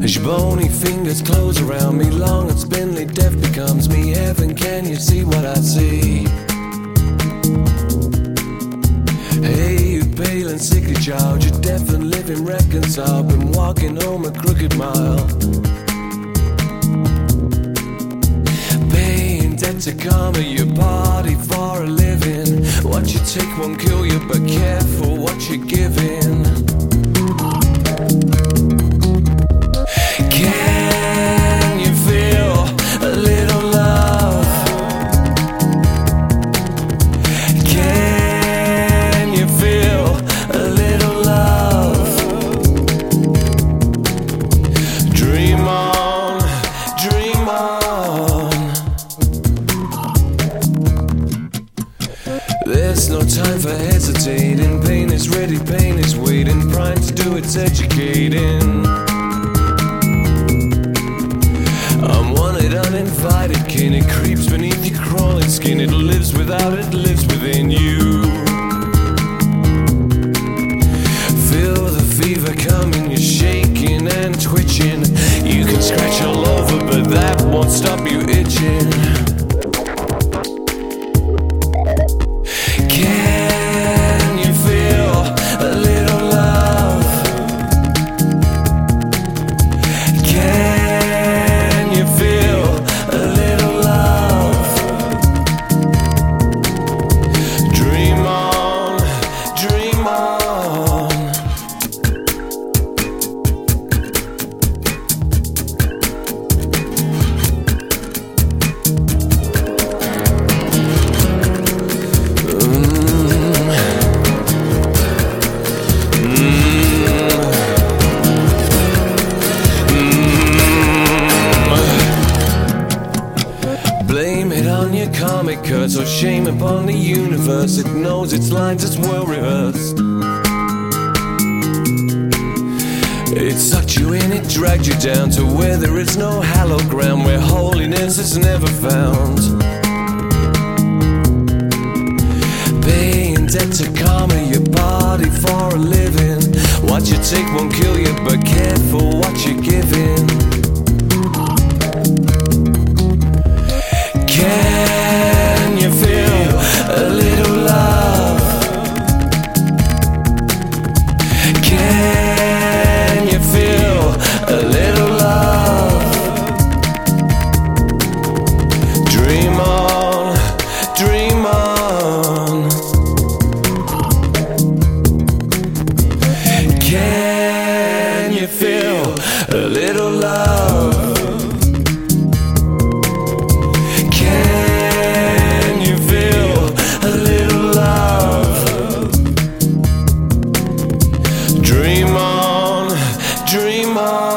As your bony fingers close around me, long and spindly death becomes me. Heaven, can you see what I see? Hey, you pale and sickly child, you're deaf and living reconciled, been walking home a crooked mile. Paying debt to karma, your body for a living. What you take won't kill you, but careful what you're giving. Can you feel a little love? Can you feel a little love? Dream on, dream on. There's no time for hesitating. Pain is ready, pain is waiting. Prime to do its educating. I'm wanted, uninvited kin. It creeps beneath your crawling skin. It lives without, it lives within you. Feel the fever coming, you're shaking and twitching. You can scratch all over, but that won't stop you itching. Can you feel a little love? Can you feel a little love? Dream on, dream on. Blame it on your comic curse, or shame upon the universe. It knows its lines, it's well rehearsed. It sucked you in, it dragged you down to where there is no hallowed ground, where holiness is never found. Paying debt to karma, your body for a living. What you take won't kill you, but careful what you're giving. Can you feel a little love? Can you feel a little love? Dream on, dream on. Can you feel a little love? Can you feel a little love? Dream on, dream on.